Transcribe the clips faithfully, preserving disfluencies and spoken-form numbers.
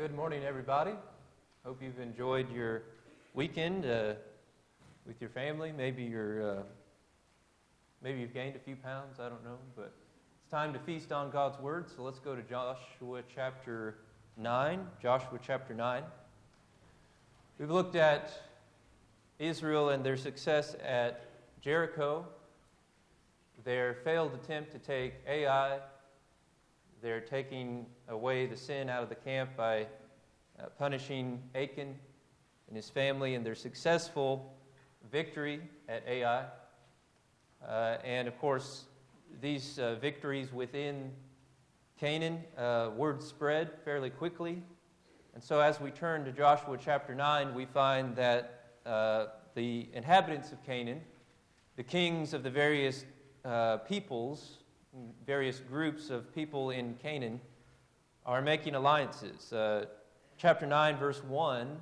Good morning, everybody. Hope you've enjoyed your weekend uh, with your family. Maybe you're, uh, maybe you've gained a few pounds. I don't know, but it's time to feast on God's Word. So let's go to Joshua chapter nine. Joshua chapter nine. We've looked at Israel and their success at Jericho, their failed attempt to take Ai. They're taking away the sin out of the camp by uh, punishing Achan and his family, and their successful victory at Ai. Uh, and of course, these uh, victories within Canaan, uh, word spread fairly quickly. And so as we turn to Joshua chapter nine, we find that uh, the inhabitants of Canaan, the kings of the various uh, peoples, various groups of people in Canaan, are making alliances. Uh, chapter nine, verse one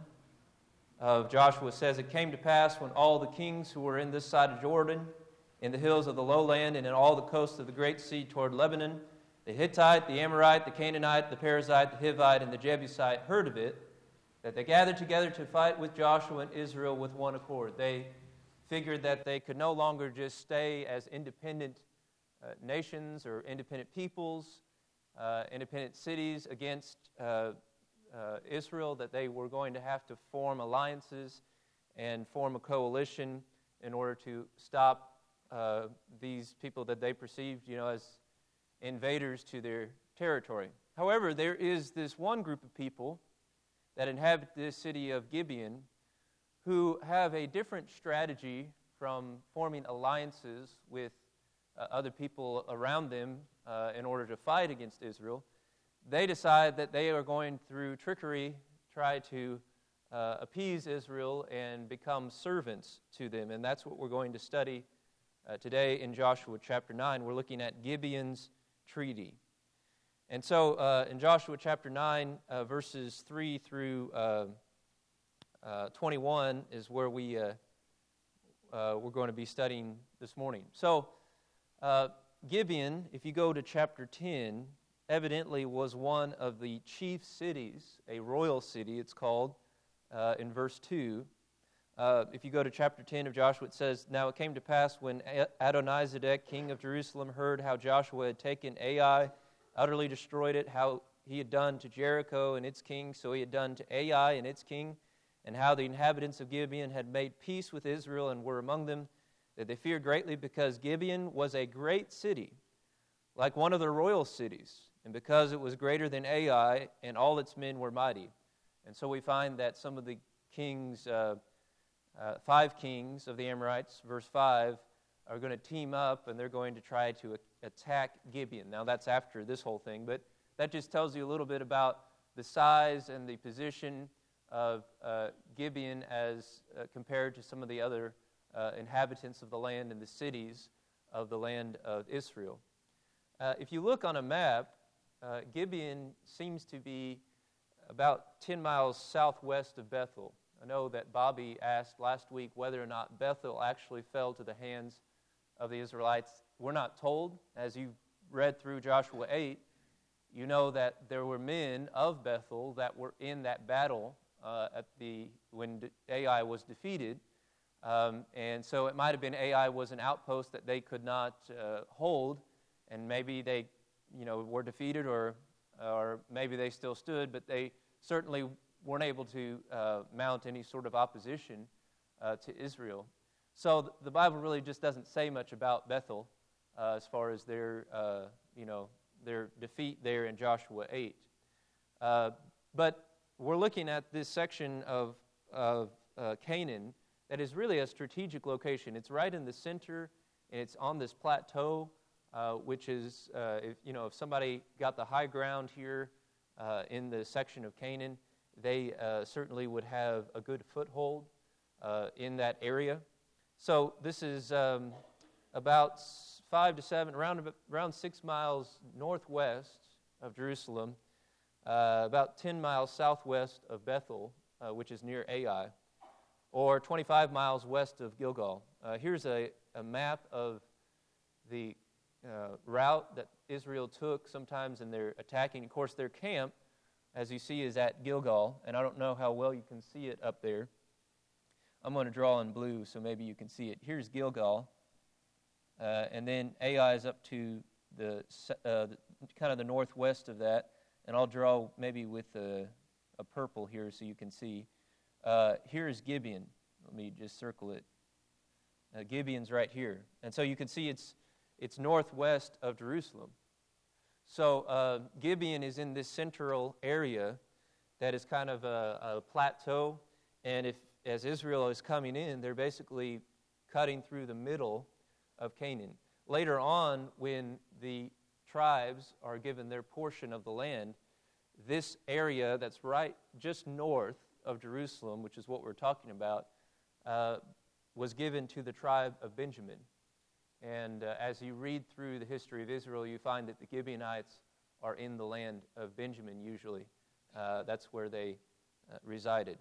of Joshua says, "It came to pass when all the kings who were in this side of Jordan, in the hills of the lowland, and in all the coasts of the great sea toward Lebanon, the Hittite, the Amorite, the Canaanite, the Perizzite, the Hivite, and the Jebusite heard of it, that they gathered together to fight with Joshua and Israel with one accord." They figured that they could no longer just stay as independent Uh, nations or independent peoples, uh, independent cities against uh, uh, Israel, that they were going to have to form alliances and form a coalition in order to stop uh, these people that they perceived, you know, as invaders to their territory. However, there is this one group of people that inhabit this city of Gibeon who have a different strategy from forming alliances with Uh, other people around them uh, in order to fight against Israel. They decide that they are going, through trickery, try to uh, appease Israel and become servants to them. And that's what we're going to study uh, today in Joshua chapter nine. We're looking at Gibeon's treaty. And so uh, in Joshua chapter nine, uh, verses three through uh, uh, twenty-one is where we, uh, uh, we're going to be studying this morning. So Uh, Gibeon, if you go to chapter ten, evidently was one of the chief cities, a royal city it's called, uh, in verse two. Uh, if you go to chapter ten of Joshua, it says, "Now it came to pass when Adonizedek, king of Jerusalem, heard how Joshua had taken Ai, utterly destroyed it, how he had done to Jericho and its king, so he had done to Ai and its king, and how the inhabitants of Gibeon had made peace with Israel and were among them, that they feared greatly, because Gibeon was a great city, like one of the royal cities, and because it was greater than Ai, and all its men were mighty." And so we find that some of the kings, uh, uh, five kings of the Amorites, verse five, are going to team up, and they're going to try to a- attack Gibeon. Now that's after this whole thing, but that just tells you a little bit about the size and the position of uh, Gibeon as uh, compared to some of the other Uh, inhabitants of the land and the cities of the land of Israel. Uh, if you look on a map, uh, Gibeon seems to be about ten miles southwest of Bethel. I know that Bobby asked last week whether or not Bethel actually fell to the hands of the Israelites. We're not told. As you read through Joshua eight, you know that there were men of Bethel that were in that battle uh, at the when Ai was defeated. Um, and so it might have been Ai was an outpost that they could not uh, hold, and maybe they, you know, were defeated, or or maybe they still stood, but they certainly weren't able to uh, mount any sort of opposition uh, to Israel. So th- the Bible really just doesn't say much about Bethel uh, as far as their, uh, you know, their defeat there in Joshua eight. Uh, but we're looking at this section of of uh, Canaan that is really a strategic location. It's right in the center, and it's on this plateau, uh, which is, uh, if, you know, if somebody got the high ground here uh, in the section of Canaan, they uh, certainly would have a good foothold uh, in that area. So this is um, about five to seven, around around six miles northwest of Jerusalem, uh, about ten miles southwest of Bethel, uh, which is near Ai, or twenty-five miles west of Gilgal. Uh, here's a, a map of the uh, route that Israel took sometimes in their attacking. Of course, their camp as you see, is at Gilgal, and I don't know how well you can see it up there. I'm going to draw in blue so maybe you can see it. Here's Gilgal, uh, and then Ai is up to the, uh, the kind of the northwest of that, and I'll draw maybe with a, a purple here so you can see. Uh, here is Gibeon. Let me just circle it. Uh, Gibeon's right here, and so you can see it's it's northwest of Jerusalem. So uh, Gibeon is in this central area that is kind of a, a plateau, and if as Israel is coming in, they're basically cutting through the middle of Canaan. Later on, when the tribes are given their portion of the land, this area that's right just north of Jerusalem, which is what we're talking about, uh, was given to the tribe of Benjamin. And uh, as you read through the history of Israel, you find that the Gibeonites are in the land of Benjamin usually. Uh, that's where they uh, resided.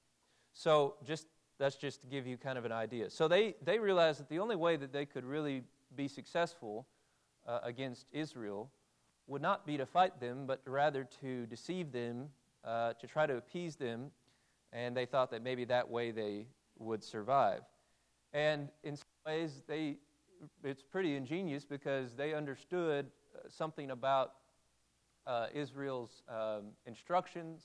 So just that's just to give you kind of an idea. So they, they realized that the only way that they could really be successful uh, against Israel would not be to fight them, but rather to deceive them, uh, to try to appease them, and they thought that maybe that way they would survive. And in some ways, they it's pretty ingenious because they understood uh, something about uh, Israel's um, instructions,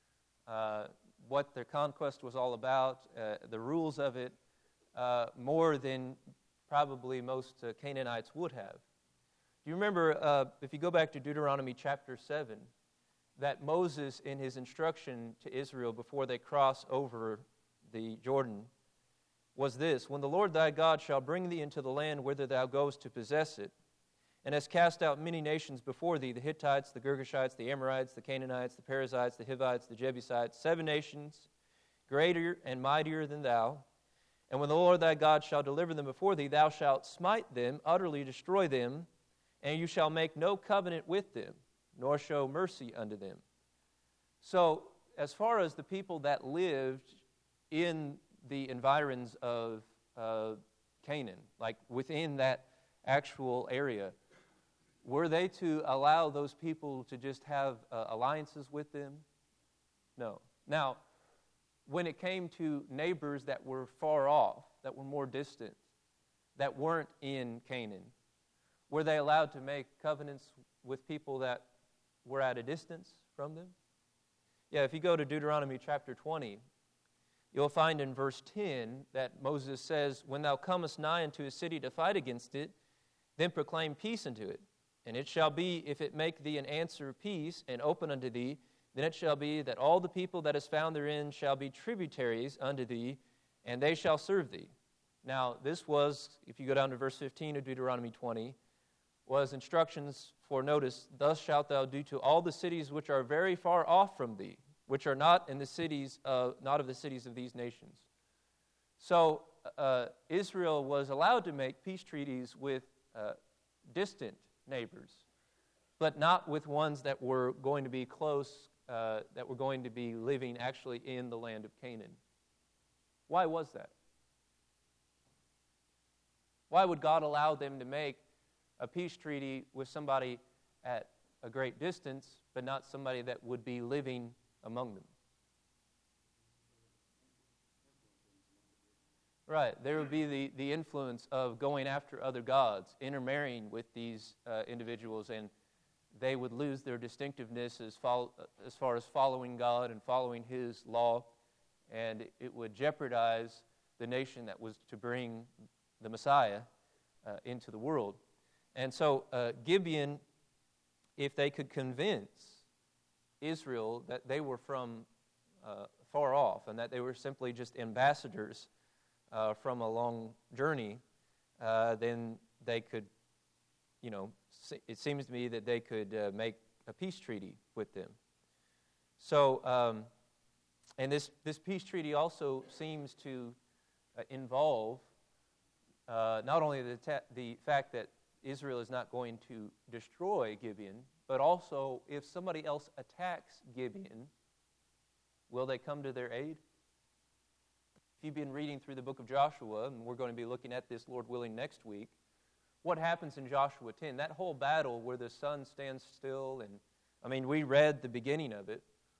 uh, what their conquest was all about, uh, the rules of it, uh, more than probably most uh, Canaanites would have. Do you remember, uh, if you go back to Deuteronomy chapter seven, that Moses, in his instruction to Israel before they cross over the Jordan, was this: when the Lord thy God shall bring thee into the land whither thou goest to possess it, and hast cast out many nations before thee, the Hittites, the Girgashites, the Amorites, the Canaanites, the Perizzites, the Hivites, the Jebusites, seven nations, greater and mightier than thou, and when the Lord thy God shall deliver them before thee, thou shalt smite them, utterly destroy them, and you shall make no covenant with them, nor show mercy unto them. So, as far as the people that lived in the environs of uh, Canaan, like within that actual area, were they to allow those people to just have uh, alliances with them? No. Now, when it came to neighbors that were far off, that were more distant, that weren't in Canaan, were they allowed to make covenants with people that were at a distance from them? Yeah, if you go to Deuteronomy chapter twenty, you'll find in verse ten that Moses says, when thou comest nigh unto a city to fight against it, then proclaim peace unto it. And it shall be, if it make thee an answer of peace, and open unto thee, then it shall be that all the people that is found therein shall be tributaries unto thee, and they shall serve thee. Now, this was, if you go down to verse fifteen of Deuteronomy twenty, was instructions for, notice, thus shalt thou do to all the cities which are very far off from thee, which are not in the cities, uh, not of the cities of these nations. So uh, Israel was allowed to make peace treaties with uh, distant neighbors, but not with ones that were going to be close, uh, that were going to be living actually in the land of Canaan. Why was that? Why would God allow them to make a peace treaty with somebody at a great distance, but not somebody that would be living among them? Right, there would be the, the influence of going after other gods, intermarrying with these uh, individuals, and they would lose their distinctiveness as, fol- as far as following God and following His law, and it would jeopardize the nation that was to bring the Messiah uh, into the world. And so uh, Gibeon, if they could convince Israel that they were from uh, far off and that they were simply just ambassadors uh, from a long journey, uh, then they could, you know, it seems to me that they could uh, make a peace treaty with them. So, um, and this, this peace treaty also seems to uh, involve uh, not only the, ta- the fact that Israel is not going to destroy Gibeon, but also if somebody else attacks Gibeon, will they come to their aid? If you've been reading through the book of Joshua, and we're going to be looking at this, Lord willing, next week, what happens in Joshua ten? That whole battle where the sun stands still, and I mean, we read the beginning of it.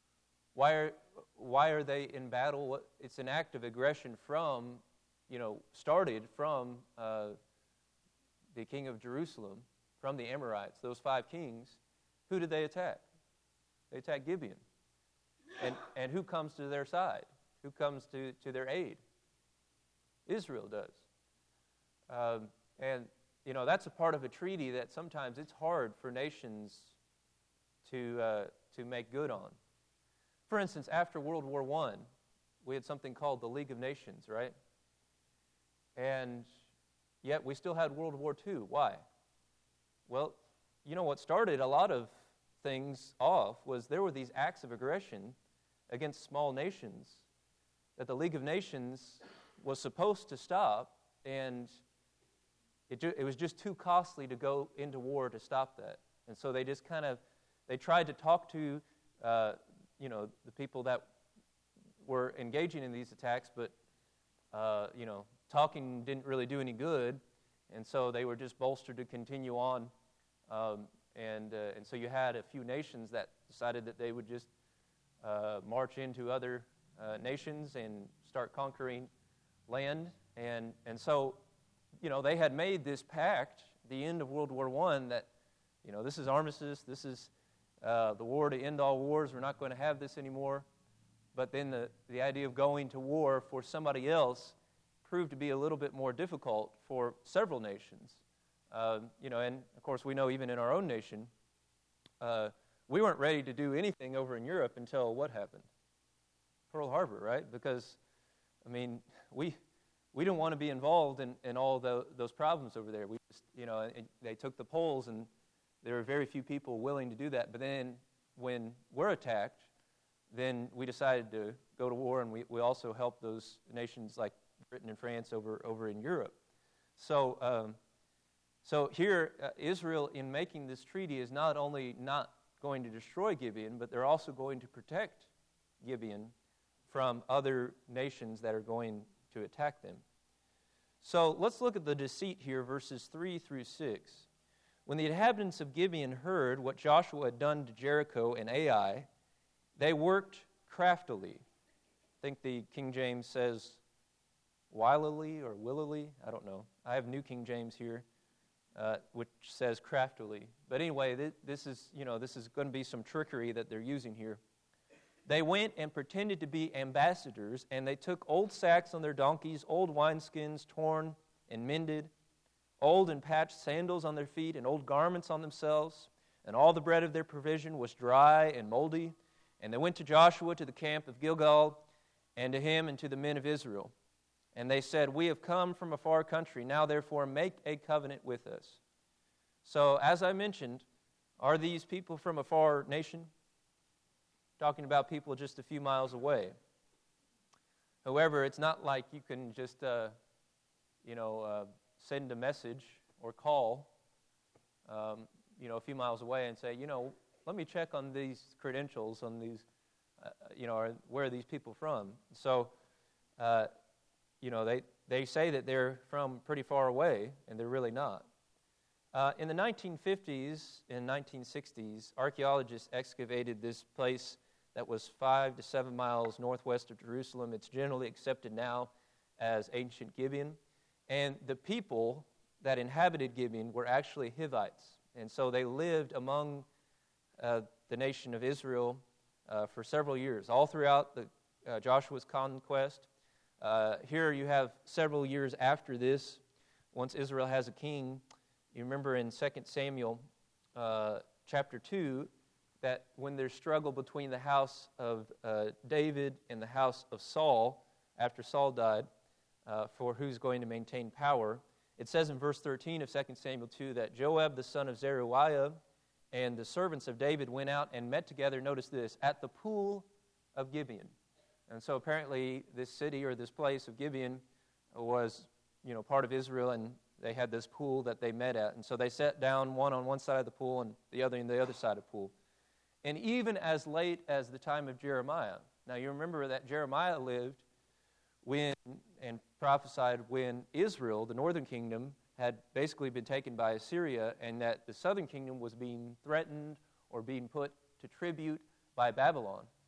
why are why are they in battle? What, it's an act of aggression from, you know, started from uh, the king of Jerusalem, from the Amorites, those five kings. Who did they attack? They attacked Gibeon. And and who comes to their side? Who comes to, to their aid? Israel does. Um, and, you know, that's a part of a treaty that sometimes it's hard for nations to uh, to make good on. For instance, after World War One, we had something called the League of Nations, right? And yet we still had World War Two. Why? Well, you know, what started a lot of things off was there were these acts of aggression against small nations that the League of Nations was supposed to stop, and it, ju- it was just too costly to go into war to stop that. And so they just kind of, they tried to talk to, uh, you know, the people that were engaging in these attacks, but, uh, you know, talking didn't really do any good, and so they were just bolstered to continue on. Um, and uh, and so you had a few nations that decided that they would just uh, march into other uh, nations and start conquering land. And and so, you know, they had made this pact, the end of World War One, that, you know, this is armistice, this is uh, the war to end all wars, we're not going to have this anymore. But then the, the idea of going to war for somebody else proved to be a little bit more difficult for several nations. Uh, you know, and of course we know even in our own nation, uh, we weren't ready to do anything over in Europe until what happened? Pearl Harbor, right? Because, I mean, we we didn't want to be involved in, in all the, those problems over there. We just, you know, it, they took the polls, and there were very few people willing to do that. But then when we're attacked, then we decided to go to war, and we, we also helped those nations like Britain and France over, over in Europe. So um, so here, uh, Israel, in making this treaty, is not only not going to destroy Gibeon, but they're also going to protect Gibeon from other nations that are going to attack them. So let's look at the deceit here, verses three through six. When the inhabitants of Gibeon heard what Joshua had done to Jericho and Ai, they worked craftily. I think the King James says wilily or willily. I don't know. I have New King James here, uh, which says craftily. But anyway, th- this is, you know, this is going to be some trickery that they're using here. They went and pretended to be ambassadors, and they took old sacks on their donkeys, old wineskins torn and mended, old and patched sandals on their feet, and old garments on themselves. And all the bread of their provision was dry and moldy. And they went to Joshua to the camp of Gilgal, and to him and to the men of Israel. And they said, "We have come from a far country. Now therefore make a covenant with us." So as I mentioned, are these people from a far nation? Talking about people just a few miles away. However, it's not like you can just, uh, you know, uh, send a message or call, um, you know, a few miles away and say, you know, let me check on these credentials, on these, uh, you know, are, where are these people from? So, uh, you know, they, they say that they're from pretty far away, and they're really not. Uh, in the nineteen fifties and nineteen sixties, archaeologists excavated this place that was five to seven miles northwest of Jerusalem. It's generally accepted now as ancient Gibeon. And the people that inhabited Gibeon were actually Hivites. And so they lived among uh, the nation of Israel uh, for several years, all throughout the, uh, Joshua's conquest. Uh, here you have several years after this, once Israel has a king. You remember in Second Samuel uh, chapter two, that when there's struggle between the house of uh, David and the house of Saul, after Saul died, uh, for who's going to maintain power, it says in verse thirteen of Second Samuel two that Joab the son of Zeruiah and the servants of David went out and met together, notice this, at the pool of Gibeon. And so apparently this city or this place of Gibeon was, you know, part of Israel, and they had this pool that they met at. And so they sat down, one on one side of the pool and the other on the other side of the pool. And even as late as the time of Jeremiah. Now you remember that Jeremiah lived when and prophesied when Israel, the northern kingdom, had basically been taken by Assyria, and that the southern kingdom was being threatened or being put to tribute by Babylon.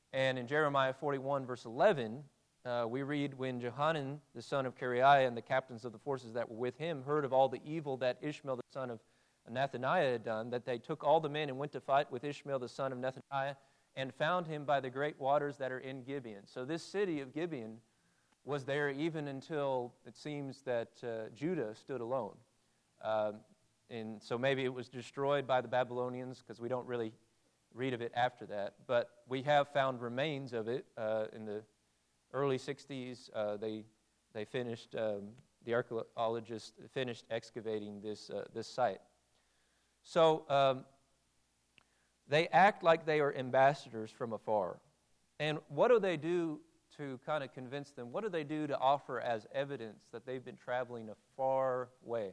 And in Jeremiah forty-one, verse eleven, uh, we read, when Johanan, the son of Kareiah, and the captains of the forces that were with him heard of all the evil that Ishmael, the son of Nethaniah, had done, that they took all the men and went to fight with Ishmael, the son of Nethaniah, and found him by the great waters that are in Gibeon. So this city of Gibeon was there even until it seems that uh, Judah stood alone. Um, and so maybe it was destroyed by the Babylonians, because we don't really read of it after that. But we have found remains of it uh, in the early sixties. Uh, they they finished, um, the archaeologists finished excavating this uh, this site. So um, they act like they are ambassadors from afar. And what do they do to kind of convince them? What do they do to offer as evidence that they've been traveling a far way?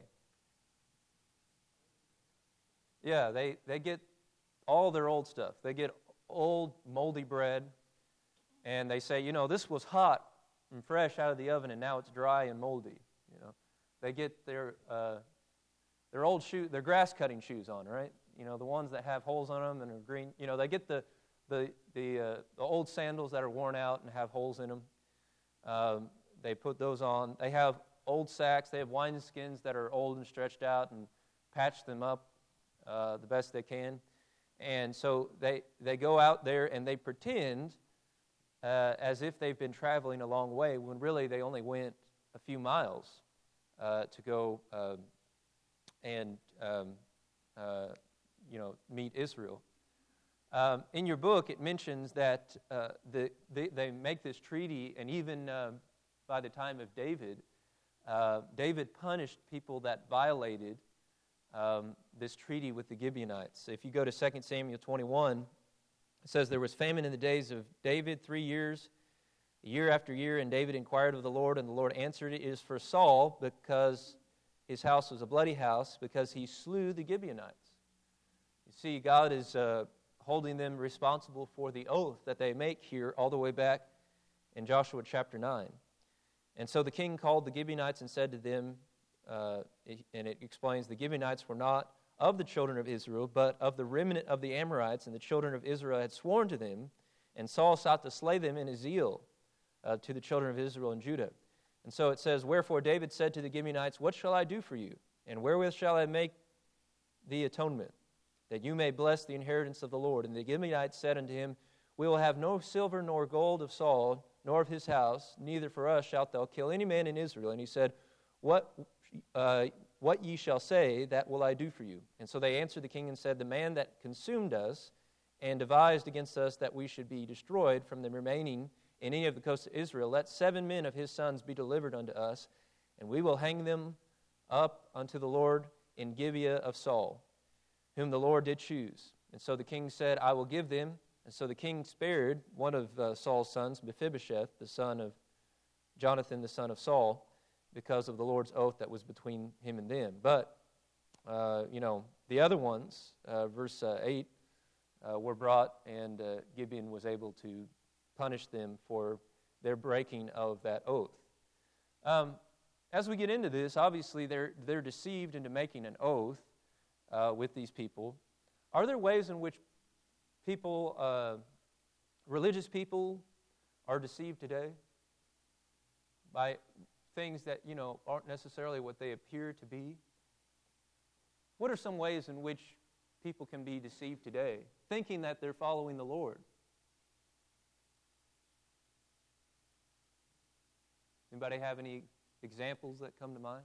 Yeah, they, they get all their old stuff. They get old, moldy bread, and they say, you know, this was hot and fresh out of the oven, and now it's dry and moldy. You know, they get their uh, their old shoe, their grass cutting shoes on, right? You know, the ones that have holes on them and are green. You know, they get the the the, uh, the old sandals that are worn out and have holes in them. Um, they put those on. They have old sacks. They have wineskins that are old and stretched out, and patch them up uh, the best they can. And so they, they go out there and they pretend uh, as if they've been traveling a long way, when really they only went a few miles uh, to go uh, and um, uh, you know meet Israel. Um, in your book, it mentions that uh, the, they, they make this treaty, and even uh, by the time of David, uh, David punished people that violated Um, this treaty with the Gibeonites. If you go to Second Samuel twenty-one, it says, there was famine in the days of David three years, year after year, and David inquired of the Lord, and the Lord answered, it is for Saul, because his house was a bloody house, because he slew the Gibeonites. You see, God is uh, holding them responsible for the oath that they make here all the way back in Joshua chapter nine. And so the king called the Gibeonites and said to them, Uh, it, and it explains, the Gibeonites were not of the children of Israel, but of the remnant of the Amorites, and the children of Israel had sworn to them, and Saul sought to slay them in his zeal uh, to the children of Israel and Judah. And so it says, wherefore David said to the Gibeonites, what shall I do for you? And wherewith shall I make the atonement, that you may bless the inheritance of the Lord? And the Gibeonites said unto him, we will have no silver nor gold of Saul, nor of his house, neither for us shalt thou kill any man in Israel. And he said, what Uh, what ye shall say, that will I do for you. And so they answered the king and said, the man that consumed us and devised against us that we should be destroyed from the remaining in any of the coasts of Israel, let seven men of his sons be delivered unto us, and we will hang them up unto the Lord in Gibeah of Saul, whom the Lord did choose. And so the king said, I will give them. And so the king spared one of uh, Saul's sons, Mephibosheth, the son of Jonathan, the son of Saul, because of the Lord's oath that was between him and them. But, uh, you know, the other ones, uh, verse uh, eight, uh, were brought, and uh, Gibeon was able to punish them for their breaking of that oath. Um, as we get into this, obviously they're, they're deceived into making an oath uh, with these people. Are there ways in which people, uh, religious people, are deceived today by things that, you know, aren't necessarily what they appear to be? What are some ways in which people can be deceived today, thinking that they're following the Lord? Anybody have any examples that come to mind?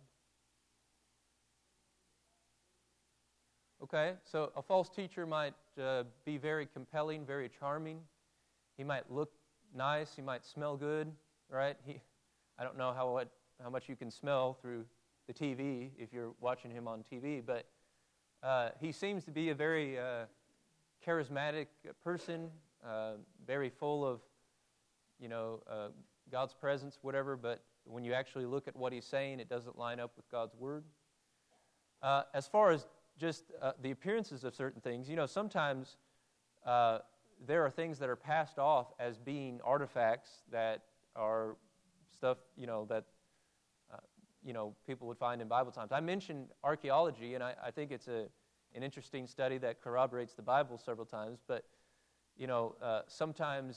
Okay, so a false teacher might uh, be very compelling, very charming. He might look nice, he might smell good, right? He, I don't know how what how much you can smell through the T V if you're watching him on T V, but uh, he seems to be a very uh, charismatic person, uh, very full of, you know, uh, God's presence, whatever, but when you actually look at what he's saying, it doesn't line up with God's Word. Uh, as far as just uh, the appearances of certain things, you know, sometimes uh, there are things that are passed off as being artifacts that are stuff, you know, that you know, people would find in Bible times. I mentioned archaeology, and I, I think it's a an interesting study that corroborates the Bible several times, but, you know, uh, sometimes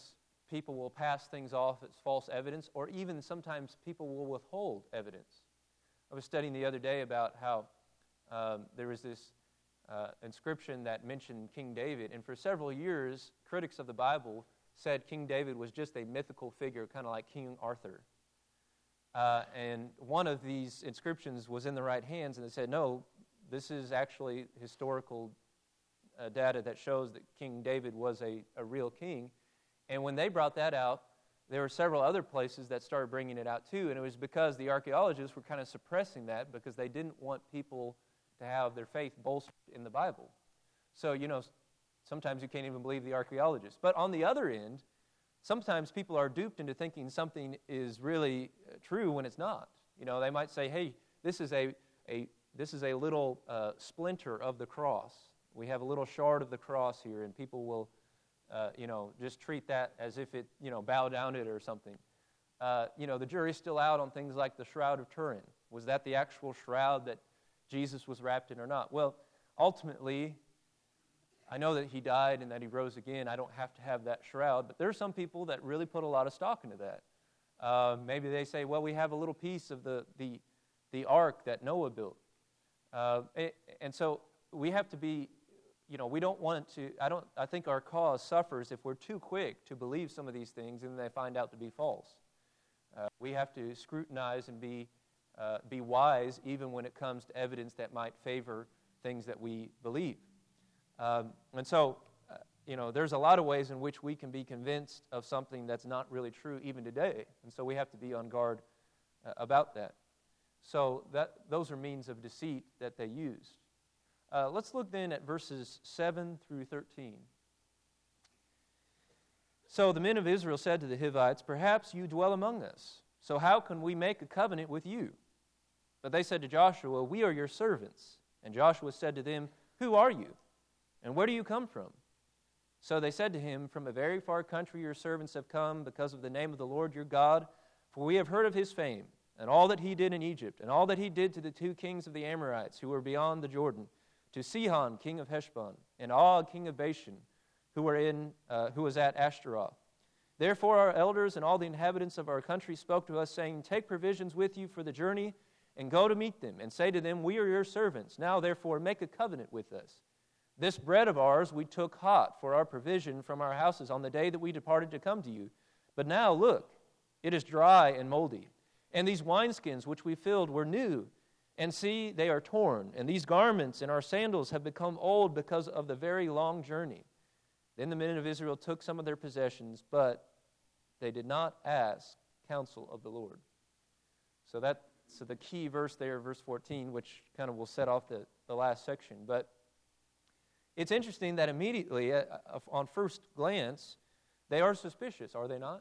people will pass things off as false evidence, or even sometimes people will withhold evidence. I was studying the other day about how um, there was this uh, inscription that mentioned King David, and for several years, critics of the Bible said King David was just a mythical figure, kind of like King Arthur. Uh, and one of these inscriptions was in the right hands, and they said, no, this is actually historical uh, data that shows that King David was a, a real king. And when they brought that out, there were several other places that started bringing it out too, and it was because the archaeologists were kind of suppressing that because they didn't want people to have their faith bolstered in the Bible. So, you know, sometimes you can't even believe the archaeologists. But on the other end, sometimes people are duped into thinking something is really true when it's not. You know, they might say, hey, this is a, a, this is a little uh, splinter of the cross. We have a little shard of the cross here, and people will Uh, you know, just treat that as if it, you know, bow down to it or something. Uh, you know, the jury's still out on things like the Shroud of Turin. Was that the actual shroud that Jesus was wrapped in or not? Well, ultimately, I know that he died and that he rose again. I don't have to have that shroud, but there are some people that really put a lot of stock into that. Uh, maybe they say, well, we have a little piece of the the, the ark that Noah built. Uh, and so we have to be You know, we don't want to, I don't, I think our cause suffers if we're too quick to believe some of these things and they find out to be false. Uh, we have to scrutinize and be, uh, be wise even when it comes to evidence that might favor things that we believe. Um, and so, uh, you know, there's a lot of ways in which we can be convinced of something that's not really true even today. And so we have to be on guard uh, about that. So that those are means of deceit that they used. Uh, let's look then at verses seven through thirteen. So the men of Israel said to the Hivites, perhaps you dwell among us. So how can we make a covenant with you? But they said to Joshua, we are your servants. And Joshua said to them, who are you? And where do you come from? So they said to him, from a very far country your servants have come because of the name of the Lord your God, for we have heard of his fame, and all that he did in Egypt, and all that he did to the two kings of the Amorites who were beyond the Jordan, to Sihon, king of Heshbon, and Og, king of Bashan, who were in, uh, who was at Ashtaroth. Therefore our elders and all the inhabitants of our country spoke to us, saying, take provisions with you for the journey, and go to meet them, and say to them, we are your servants. Now therefore make a covenant with us. This bread of ours we took hot for our provision from our houses on the day that we departed to come to you. But now look, it is dry and moldy. And these wineskins which we filled were new, and see, they are torn, and these garments and our sandals have become old because of the very long journey. Then the men of Israel took some of their possessions, but they did not ask counsel of the Lord. So that's so the key verse there, verse fourteen, which kind of will set off the, the last section. But it's interesting that immediately, uh, on first glance, they are suspicious, are they not?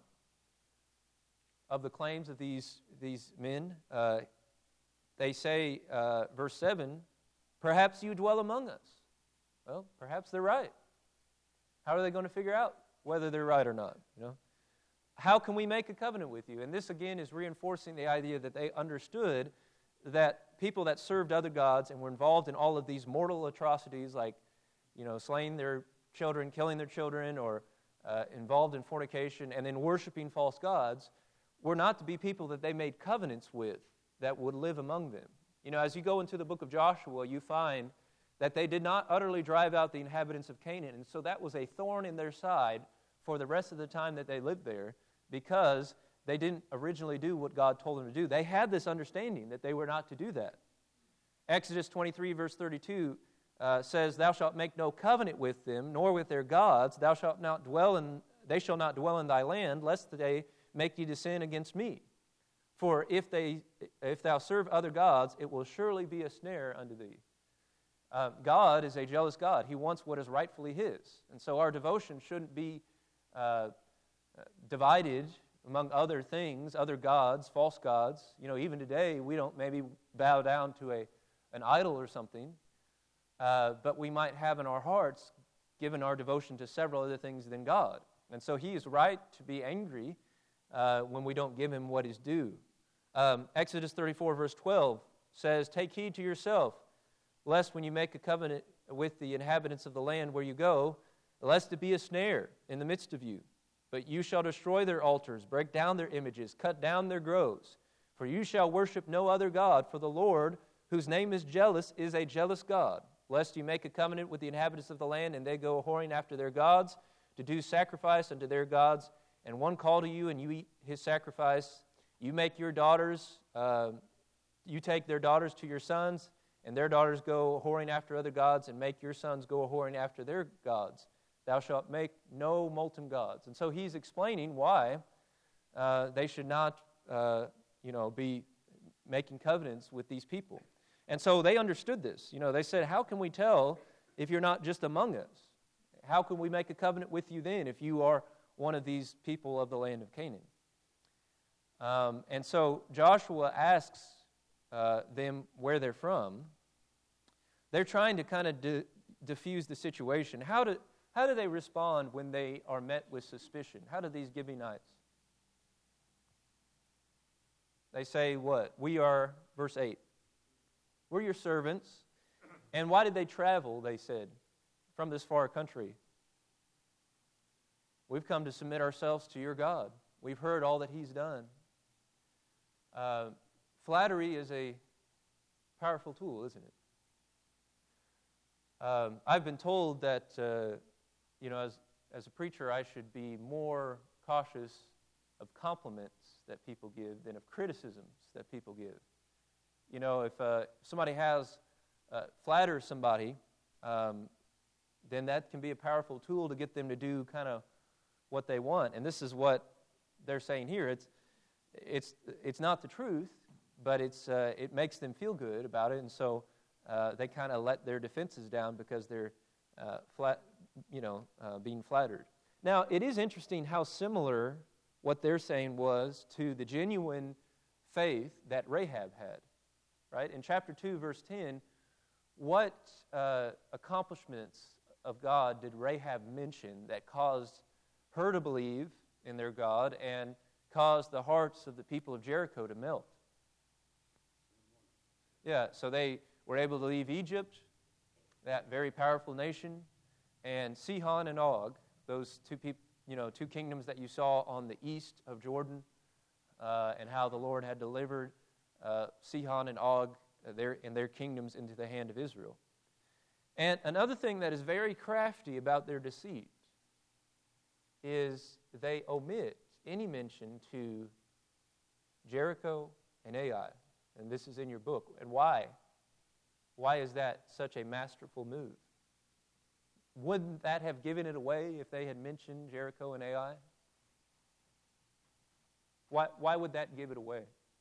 Of the claims of these, these men. Uh, They say, uh, verse seven, perhaps you dwell among us. Well, perhaps they're right. How are they going to figure out whether they're right or not? You know, how can we make a covenant with you? And this again is reinforcing the idea that they understood that people that served other gods and were involved in all of these mortal atrocities, like, you know, slaying their children, killing their children, or uh, involved in fornication, and then worshiping false gods, were not to be people that they made covenants with that would live among them. You know, as you go into the book of Joshua, you find that they did not utterly drive out the inhabitants of Canaan, and so that was a thorn in their side for the rest of the time that they lived there, because they didn't originally do what God told them to do. They had this understanding that they were not to do that. Exodus twenty-three, verse thirty-two uh, says, thou shalt make no covenant with them, nor with their gods. Thou shalt not dwell in, they shall not dwell in thy land, lest they make thee to sin against me. For if they, if thou serve other gods, it will surely be a snare unto thee. Uh, God is a jealous God. He wants what is rightfully His. And so our devotion shouldn't be uh, divided among other things, other gods, false gods. You know, even today, we don't maybe bow down to a an idol or something, uh, but we might have in our hearts given our devotion to several other things than God. And so He is right to be angry uh, when we don't give Him what is due. Um, Exodus thirty-four, verse twelve says, take heed to yourself, lest when you make a covenant with the inhabitants of the land where you go, lest it be a snare in the midst of you. But you shall destroy their altars, break down their images, cut down their groves. For you shall worship no other God, for the Lord, whose name is jealous, is a jealous God. Lest you make a covenant with the inhabitants of the land, and they go whoring after their gods, to do sacrifice unto their gods, and one call to you, and you eat his sacrifice. You make your daughters, uh, you take their daughters to your sons, and their daughters go whoring after other gods, and make your sons go whoring after their gods. Thou shalt make no molten gods. And so he's explaining why uh, they should not, uh, you know, be making covenants with these people. And so they understood this. You know, they said, how can we tell if you're not just among us? How can we make a covenant with you then if you are one of these people of the land of Canaan? Um, and so Joshua asks uh, them where they're from. They're trying to kind of de- diffuse the situation. How do, how do they respond when they are met with suspicion? How do these Gibeonites? They say what? We are, verse eight, we're your servants. And why did they travel, they said, from this far country? We've come to submit ourselves to your God. We've heard all that he's done. Uh, flattery is a powerful tool, isn't it? Um, I've been told that, uh, you know, as, as a preacher, I should be more cautious of compliments that people give than of criticisms that people give. You know, if uh, somebody has, uh, flatters somebody, um, then that can be a powerful tool to get them to do kind of what they want. And this is what they're saying here. It's it's it's not the truth, but it's uh, it makes them feel good about it, and so uh, they kind of let their defenses down because they're uh, flat, you know, uh, being flattered. Now, it is interesting how similar what they're saying was to the genuine faith that Rahab had. Right? In chapter two, verse ten, what uh, accomplishments of God did Rahab mention that caused her to believe in their God and caused the hearts of the people of Jericho to melt? Yeah, so they were able to leave Egypt, that very powerful nation, and Sihon and Og, those two people, you know, two kingdoms that you saw on the east of Jordan, uh, and how the Lord had delivered uh, Sihon and Og uh, their, and their kingdoms into the hand of Israel. And another thing that is very crafty about their deceit is they omit any mention to Jericho and Ai. And this is in your book. And why? Why is that such a masterful move? Wouldn't that have given it away if they had mentioned Jericho and Ai? Why, why would that give it away?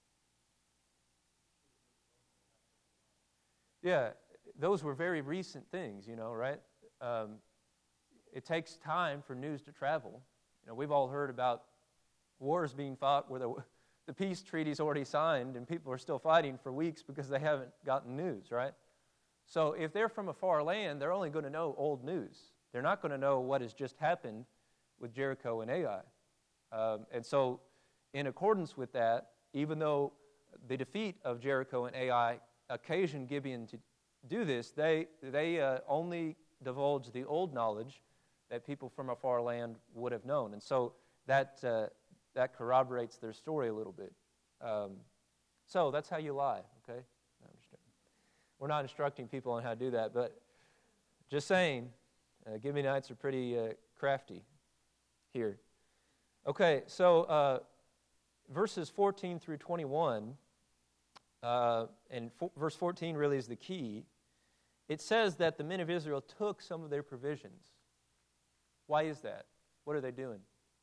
Yeah, those were very recent things, you know, right? Um, it takes time for news to travel. You know, we've all heard about wars being fought where the, the peace treaty's already signed and people are still fighting for weeks because they haven't gotten news, right? So if they're from a far land, they're only going to know old news. They're not going to know what has just happened with Jericho and Ai. Um, and so in accordance with that, even though the defeat of Jericho and Ai occasioned Gibeon to do this, they, they uh, only divulged the old knowledge that people from a far land would have known. And so that uh, that corroborates their story a little bit. Um, so that's how you lie, okay? I understand. We're not instructing people on how to do that, but just saying, uh, Gibeonites are pretty uh, crafty here. Okay, so uh, verses fourteen through twenty-one, uh, and fo- verse fourteen really is the key. It says that the men of Israel took some of their provisions. Why is that? What are they doing?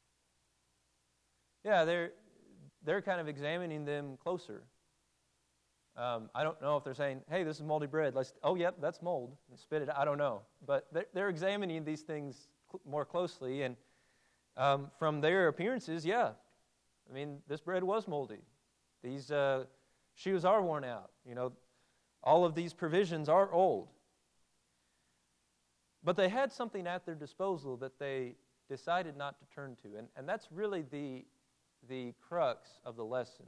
Yeah, they're they're kind of examining them closer. Um, I don't know if they're saying, hey, this is moldy bread. Let's, oh, yep, that's mold. And spit it out. I don't know. But they're, they're examining these things cl- more closely. And um, from their appearances, yeah. I mean, this bread was moldy. These uh, shoes are worn out. You know, all of these provisions are old. But they had something at their disposal that they decided not to turn to. And, and that's really the, the crux of the lesson.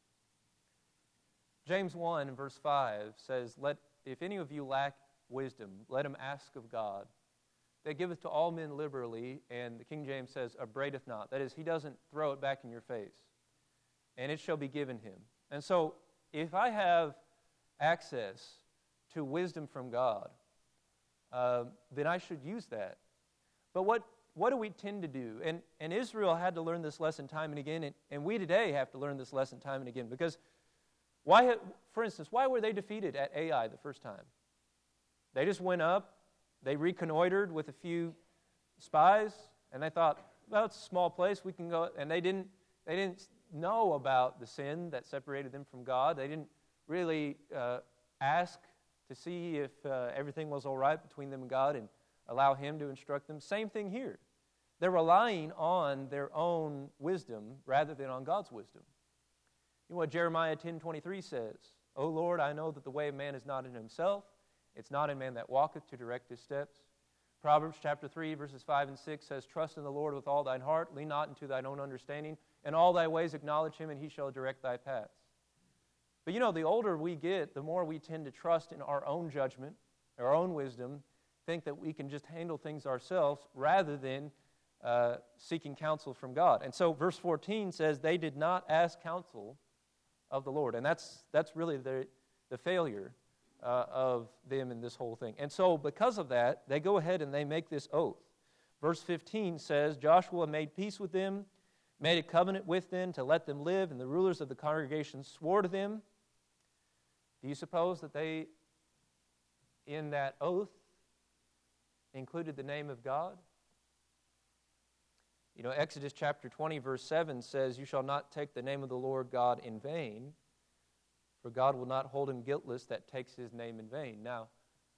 James one, verse five says, "Let if any of you lack wisdom, let him ask of God, that giveth to all men liberally, and the King James says, upbraideth not. That is, he doesn't throw it back in your face. And it shall be given him. And so, if I have access to wisdom from God, uh, then I should use that. But what, what do we tend to do? And, and Israel had to learn this lesson time and again, and, and we today have to learn this lesson time and again. Because, why? for instance, why were they defeated at Ai the first time? They just went up, they reconnoitered with a few spies, and they thought, well, it's a small place, we can go, and they didn't, they didn't know about the sin that separated them from God. They didn't really uh, ask to see if uh, everything was all right between them and God and allow Him to instruct them. Same thing here. They're relying on their own wisdom rather than on God's wisdom. You know what Jeremiah ten twenty-three says? O Lord, I know that the way of man is not in himself. It's not in man that walketh to direct his steps. Proverbs chapter three, verses five and six says, Trust in the Lord with all thine heart, lean not into thine own understanding, in all thy ways acknowledge Him, and He shall direct thy paths. But you know, the older we get, the more we tend to trust in our own judgment, our own wisdom, think that we can just handle things ourselves rather than uh, seeking counsel from God. And so verse fourteen says, they did not ask counsel of the Lord. And that's that's really the, the failure uh, of them in this whole thing. And so because of that, they go ahead and they make this oath. Verse fifteen says, Joshua made peace with them, made a covenant with them to let them live, and the rulers of the congregation swore to them. Do you suppose that they, in that oath, included the name of God? You know, Exodus chapter twenty, verse seven says, You shall not take the name of the Lord God in vain, for God will not hold him guiltless that takes His name in vain. Now,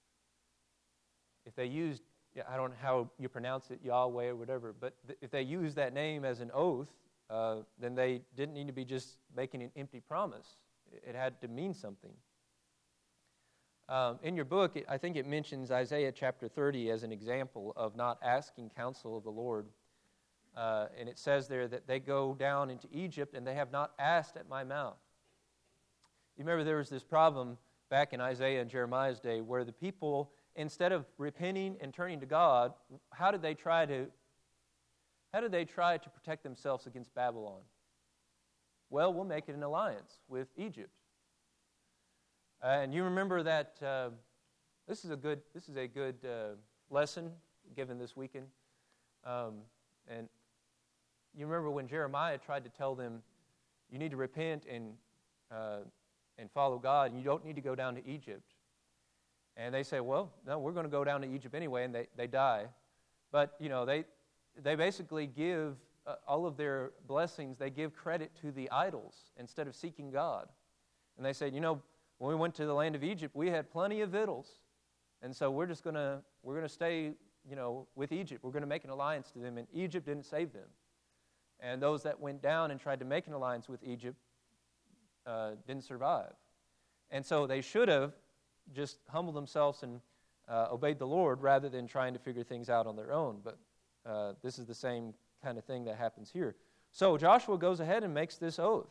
if they used, I don't know how you pronounce it, Yahweh or whatever, but th- if they used that name as an oath, uh, then they didn't need to be just making an empty promise. It had to mean something. Um, in your book, it, I think it mentions Isaiah chapter thirty as an example of not asking counsel of the Lord. Uh, and it says there that they go down into Egypt and they have not asked at my mouth. You remember there was this problem back in Isaiah and Jeremiah's day where the people, instead of repenting and turning to God, how did they try to how did they try to protect themselves against Babylon? Well, we'll make it an alliance with Egypt. Uh, and you remember that uh, this is a good this is a good uh, lesson given this weekend. Um, and you remember when Jeremiah tried to tell them, you need to repent and uh, and follow God, and you don't need to go down to Egypt. And they say, well, no, we're going to go down to Egypt anyway, and they, they die. But, you know, they they basically give uh, all of their blessings, they give credit to the idols instead of seeking God. And they said, you know, when we went to the land of Egypt, we had plenty of victuals, and so we're just going to we're going to stay, you know, with Egypt. We're going to make an alliance to them, and Egypt didn't save them. And those that went down and tried to make an alliance with Egypt uh, didn't survive. And so they should have just humbled themselves and uh, obeyed the Lord rather than trying to figure things out on their own. But uh, this is the same kind of thing that happens here. So Joshua goes ahead and makes this oath.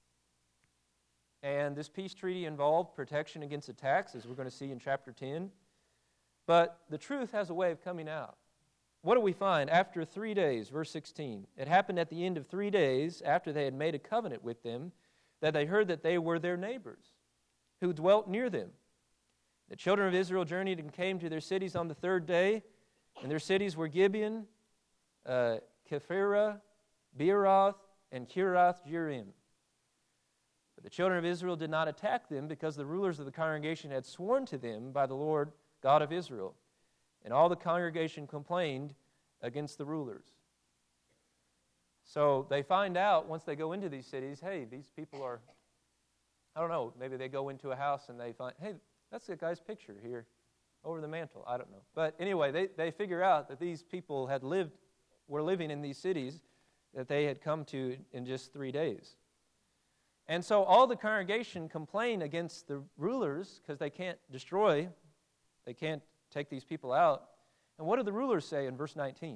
And this peace treaty involved protection against attacks, as we're going to see in chapter ten. But the truth has a way of coming out. What do we find? After three days, verse sixteen, it happened at the end of three days, after they had made a covenant with them, that they heard that they were their neighbors, who dwelt near them. The children of Israel journeyed and came to their cities on the third day, and their cities were Gibeon, uh, Kephirah, Beeroth, and Kiriath-Jearim. But the children of Israel did not attack them, because the rulers of the congregation had sworn to them by the Lord God of Israel. And all the congregation complained against the rulers. So they find out once they go into these cities, hey, these people are, I don't know, maybe they go into a house and they find, hey, that's the guy's picture here over the mantle. I don't know. But anyway, they, they figure out that these people had lived, were living in these cities that they had come to in just three days. And so all the congregation complain against the rulers because they can't destroy, they can't take these people out. And what do the rulers say in verse nineteen?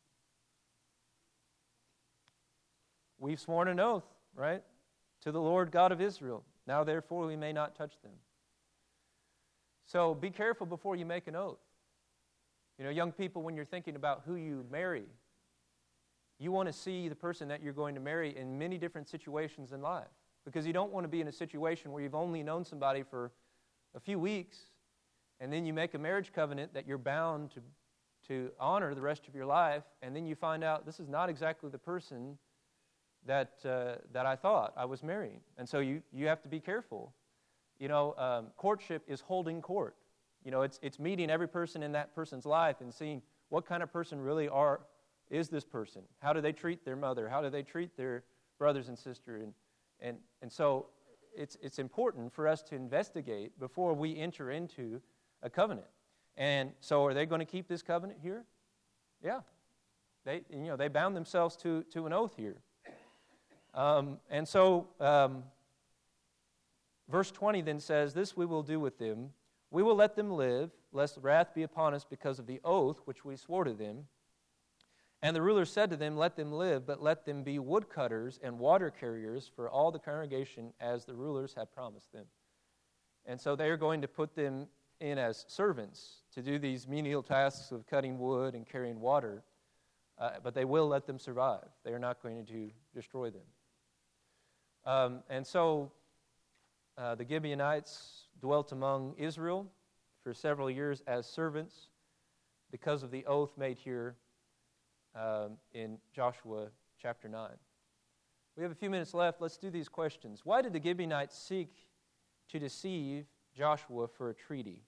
We've sworn an oath, right, to the Lord God of Israel. Now therefore we may not touch them. So be careful before you make an oath. You know, young people, when you're thinking about who you marry, you want to see the person that you're going to marry in many different situations in life. Because you don't want to be in a situation where you've only known somebody for a few weeks, and then you make a marriage covenant that you're bound to, to honor the rest of your life, and then you find out this is not exactly the person that uh, that I thought I was marrying. And so you, you have to be careful. You know, um, courtship is holding court. You know, it's it's meeting every person in that person's life and seeing what kind of person really are is this person. How do they treat their mother? How do they treat their brothers and sisters? And and and so it's it's important for us to investigate before we enter into a covenant. And so, are they going to keep this covenant here? Yeah, they you know they bound themselves to to an oath here. Um, and so, um, verse twenty then says, "This we will do with them. We will let them live, lest wrath be upon us because of the oath which we swore to them." And the ruler said to them, "Let them live, but let them be woodcutters and water carriers for all the congregation, as the rulers have promised them." And so they are going to put them in as servants to do these menial tasks of cutting wood and carrying water, uh, but they will let them survive. They are not going to destroy them. Um, and so uh, the Gibeonites dwelt among Israel for several years as servants because of the oath made here um, in Joshua chapter nine. We have a few minutes left. Let's do these questions. Why did the Gibeonites seek to deceive Joshua for a treaty?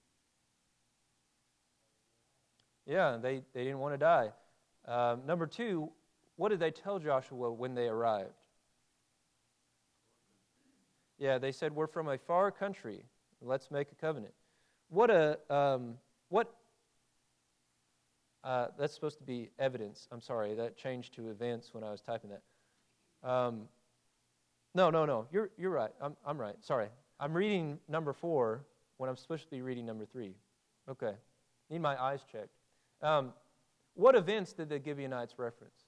Yeah, they, they didn't want to die. Um, number two, what did they tell Joshua when they arrived? Yeah, they said, "We're from a far country. Let's make a covenant." What a um, what? Uh, that's supposed to be evidence. I'm sorry, that changed to events when I was typing that. Um, no, no, no. You're you're right. I'm I'm right. Sorry, I'm reading number four when I'm supposed to be reading number three. Okay, need my eyes checked. Um, what events did the Gibeonites reference?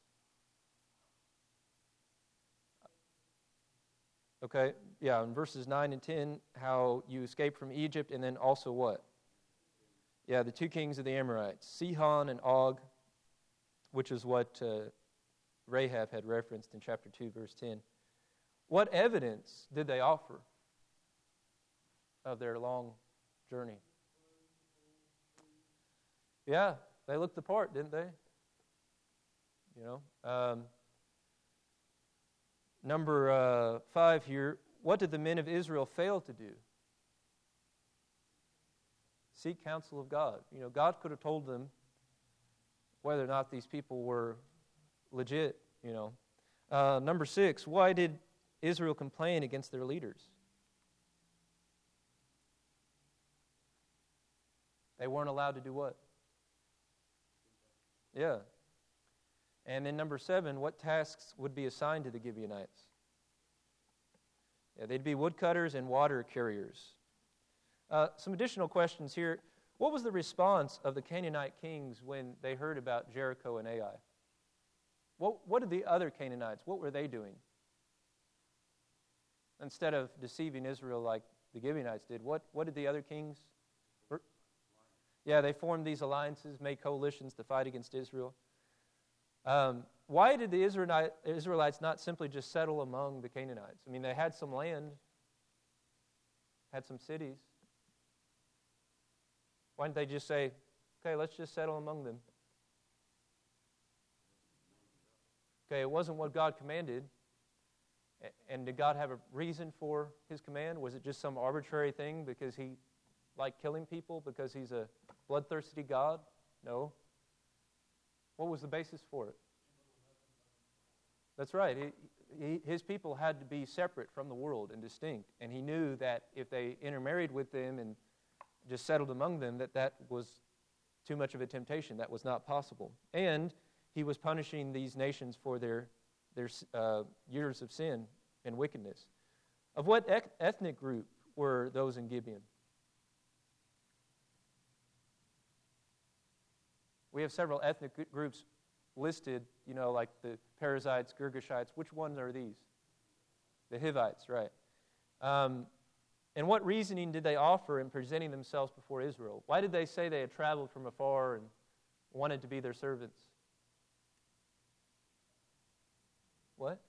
Okay, yeah, in verses nine and ten, how you escaped from Egypt, and then also what? Yeah, the two kings of the Amorites, Sihon and Og, which is what uh, Rahab had referenced in chapter two, verse ten. What evidence did they offer of their long journey? Yeah, they looked the part, didn't they? You know, um, Number uh, five here, what did the men of Israel fail to do? Seek counsel of God. You know, God could have told them whether or not these people were legit, you know. Uh, number six, why did Israel complain against their leaders? They weren't allowed to do what? Yeah. And then number seven, what tasks would be assigned to the Gibeonites? Yeah, they'd be woodcutters and water carriers. Uh, some additional questions here. What was the response of the Canaanite kings when they heard about Jericho and Ai? What, what did the other Canaanites, what were they doing? Instead of deceiving Israel like the Gibeonites did, what, what did the other kings? Yeah, they formed these alliances, made coalitions to fight against Israel. Um, why did the Israelite, Israelites not simply just settle among the Canaanites? I mean, they had some land, had some cities. Why didn't they just say, okay, let's just settle among them? Okay, it wasn't what God commanded. And did God have a reason for his command? Was it just some arbitrary thing because he liked killing people, because he's a bloodthirsty God? No. What was the basis for it? That's right. He, he, his people had to be separate from the world and distinct. And he knew that if they intermarried with them and just settled among them, that that was too much of a temptation. That was not possible. And he was punishing these nations for their, their uh, years of sin and wickedness. Of what ec- ethnic group were those in Gibeon? We have several ethnic groups listed, you know, like the Perizzites, Girgashites. Which ones are these? The Hivites, right. Um, and what reasoning did they offer in presenting themselves before Israel? Why did they say they had traveled from afar and wanted to be their servants. What?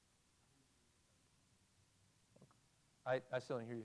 I, I still don't hear you.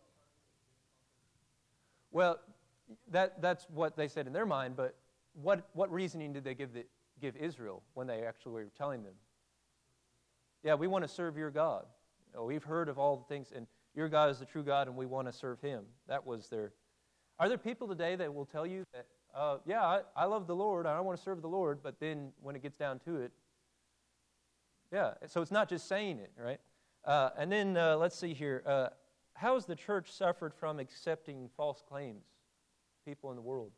Well, that that's what they said in their mind, but what what reasoning did they give the, give Israel when they actually were telling them? Yeah, we want to serve your God. You know, we've heard of all the things, and your God is the true God, and we want to serve Him. That was their... Are there people today that will tell you that, uh, yeah, I, I love the Lord, I want to serve the Lord, but then when it gets down to it, yeah, so it's not just saying it, right? Uh, and then uh, let's see here. Uh, how has the church suffered from accepting false claims? People in the world.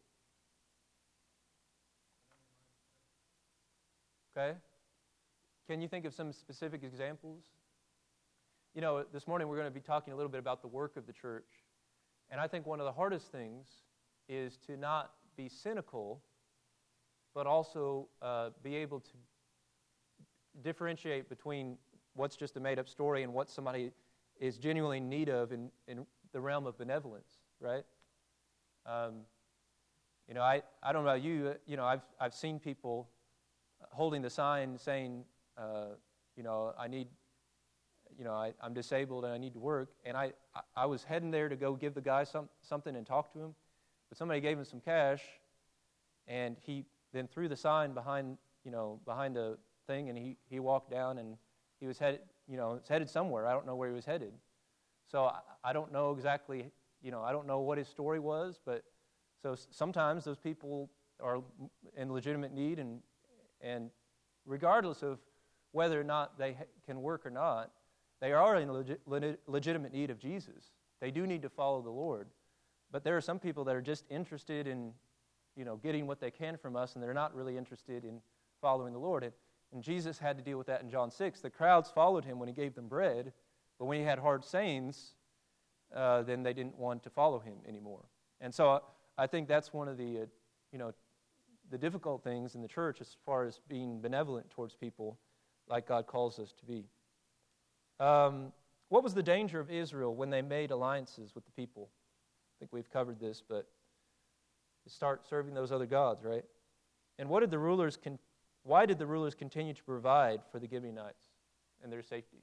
Okay? Can you think of some specific examples? You know, this morning we're going to be talking a little bit about the work of the church. And I think one of the hardest things is to not be cynical, but also uh, be able to differentiate between what's just a made-up story and what somebody is genuinely in need of in, in the realm of benevolence, right? Um, you know, I, I don't know about you, you know, I've, I've seen people holding the sign saying, uh, you know, I need, you know, I, I'm disabled and I need to work, and I, I, I was heading there to go give the guy some, something and talk to him, but somebody gave him some cash, and he then threw the sign behind, you know, behind a thing, and he, he walked down, and he was headed, you know, it's headed somewhere. I don't know where he was headed. So I, I don't know exactly, you know, I don't know what his story was, but so sometimes those people are in legitimate need, and and regardless of whether or not they ha- can work or not, they are in legi- le- legitimate need of Jesus. They do need to follow the Lord. But there are some people that are just interested in, you know, getting what they can from us, and they're not really interested in following the Lord. And, and Jesus had to deal with that in John six. The crowds followed him when he gave them bread, but when he had hard sayings, uh, then they didn't want to follow him anymore. And so I, I think that's one of the, uh, you know, the difficult things in the church as far as being benevolent towards people like God calls us to be. Um, what was the danger of Israel when they made alliances with the people? I think we've covered this, but to start serving those other gods, right? And what did the rulers con- why did the rulers continue to provide for the Gibeonites and their safety?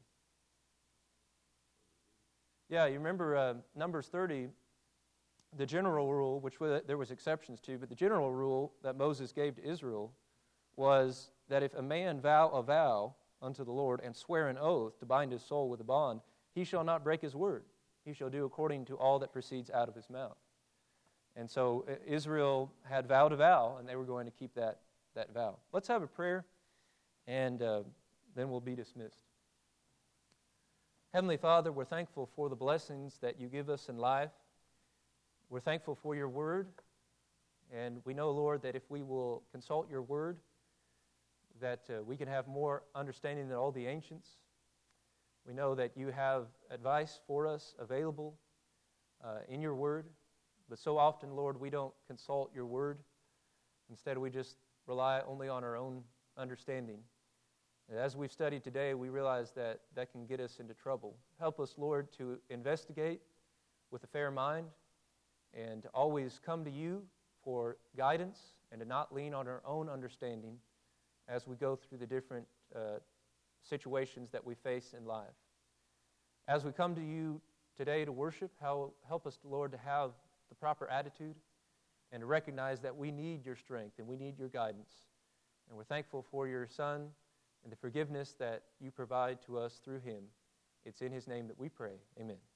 Yeah, you remember uh, Numbers thirty, the general rule, which was, there was exceptions to, but the general rule that Moses gave to Israel was that if a man vow a vow unto the Lord and swear an oath to bind his soul with a bond, he shall not break his word. He shall do according to all that proceeds out of his mouth. And so Israel had vowed a vow, and they were going to keep that, that vow. Let's have a prayer, and uh, then we'll be dismissed. Heavenly Father, we're thankful for the blessings that you give us in life. We're thankful for your word, and we know, Lord, that if we will consult your word, that uh, we can have more understanding than all the ancients. We know that you have advice for us available uh, in your word, but so often, Lord, we don't consult your word. Instead, we just rely only on our own understanding. And as we've studied today, we realize that that can get us into trouble. Help us, Lord, to investigate with a fair mind and to always come to you for guidance and to not lean on our own understanding as we go through the different uh, situations that we face in life. As we come to you today to worship, how, help us, Lord, to have the proper attitude and to recognize that we need your strength and we need your guidance. And we're thankful for your Son and the forgiveness that you provide to us through him. It's in his name that we pray. Amen.